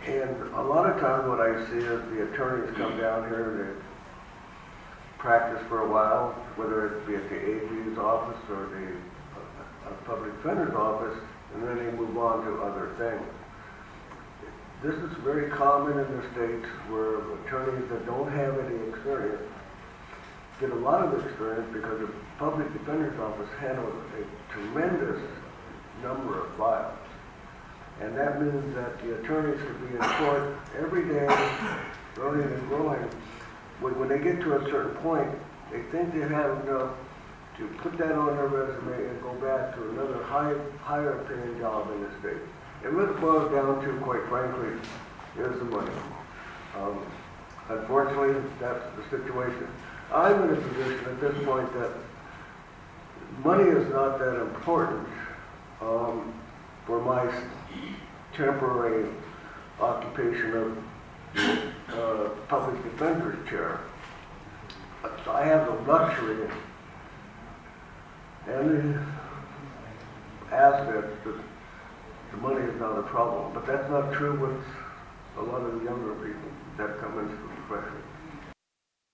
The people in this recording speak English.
And a lot of times what I see is the attorneys come down here, they practice for a while, whether it be at the AG's office or the public defender's office, and then they move on to other things. This is very common in the States where attorneys that don't have any experience get a lot of experience because the public defender's office handles a tremendous number of files. And that means that the attorneys could be in court every day, growing and growing. When they get to a certain point, they think they have enough to put that on their resume and go back to another higher paying job in the state. It really boils down to, quite frankly, is the money. Unfortunately, that's the situation. I'm in a position at this point that money is not that important for my temporary occupation of public defender's chair. I have the luxury and the aspect that the money is not a problem, but that's not true with a lot of the younger people that come into the profession.